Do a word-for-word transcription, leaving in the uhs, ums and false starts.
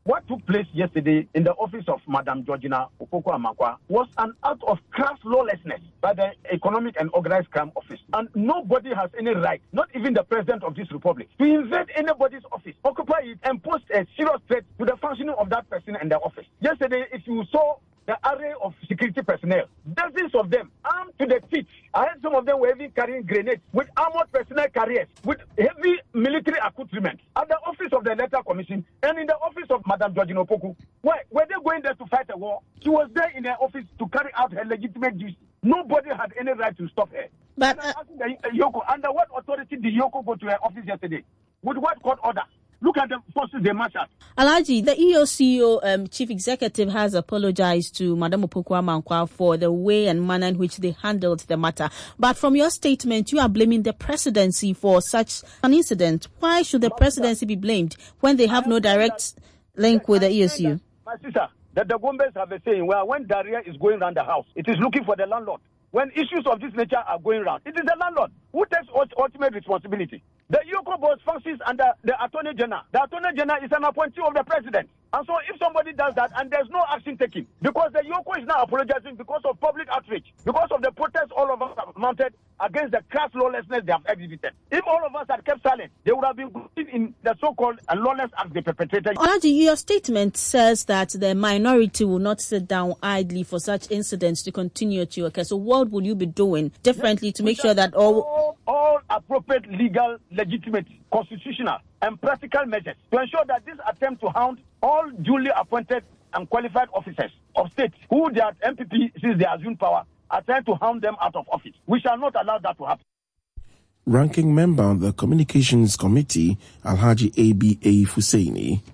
What took place yesterday in the office of Madam Georgina Opoku-Amarkwah was an act of crass lawlessness by the Economic and Organized Crime Office. And nobody has any right, not even the President of this republic, to invade anybody's office, occupy it, and pose a serious threat to the functioning of that person in the office. Yesterday, if you saw the array of security personnel, dozens of them, armed to the teeth. I heard some of them were even carrying grenades with armored personnel carriers, with heavy military accoutrements at the office of the Electoral Commission and in the office of Madam Georgina Opoku. Why? Were they going there to fight a war? She was there in her office to carry out her legitimate duty. Nobody had any right to stop her. But uh, the, uh, Yoko, under what authority did Yoko go to her office yesterday? With what court order? Look at the forces they marshaled. Alhaji, the E O C O um, chief executive has apologized to Madam Opoku-Amarkwah for the way and manner in which they handled the matter. But from your statement, you are blaming the presidency for such an incident. Why should the presidency be blamed when they have no direct link with the E O C O? My sister, the Dagombes have a saying, well, when diarrhea is going around the house, it is looking for the landlord. When issues of this nature are going around, it is the landlord who takes ultimate responsibility. The Yoko board functions under the Attorney General. The Attorney General is an appointee of the President. And so if somebody does that and there's no action taken, because the Yoko is now apologizing because of public outrage, because of the protests all of us have mounted against the crass lawlessness they have exhibited. If all of us had kept silent, they would have been in the so-called lawless acts they perpetrated. Alhaji, your statement says that the minority will not sit down idly for such incidents to continue to occur. So what will you be doing differently yes, to make sure that all... all... all appropriate legal, legitimate, constitutional, and practical measures to ensure that this attempt to hound all duly appointed and qualified officers of state who they are M P P since they assumed power are trying to hound them out of office. We shall not allow that to happen. Ranking member of the Communications Committee, Alhaji A B A Fusaini.